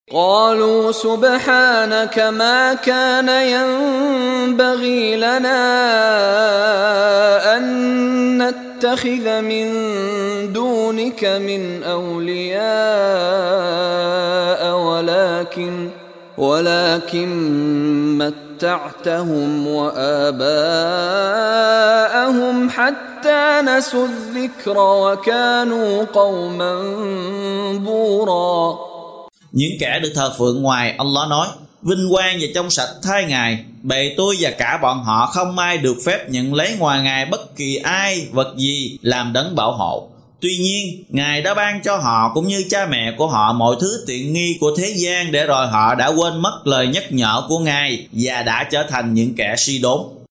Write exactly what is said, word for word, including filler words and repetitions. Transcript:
قالوا سبحانك ما كان ينبغي لنا أن نتخذ من دونك من أولياء ولكن ولكن متعتهم وآباءهم حتى نسوا الذكر وكانوا قوما بورا. Những kẻ được thờ phượng ngoài Allah nói: vinh quang và trong sạch thay Ngài, bề tôi và cả bọn họ không ai được phép nhận lấy ngoài Ngài bất kỳ ai vật gì làm đấng bảo hộ. Tuy nhiên, Ngài đã ban cho họ cũng như cha mẹ của họ mọi thứ tiện nghi của thế gian, để rồi họ đã quên mất lời nhắc nhở của Ngài và đã trở thành những kẻ si đốn.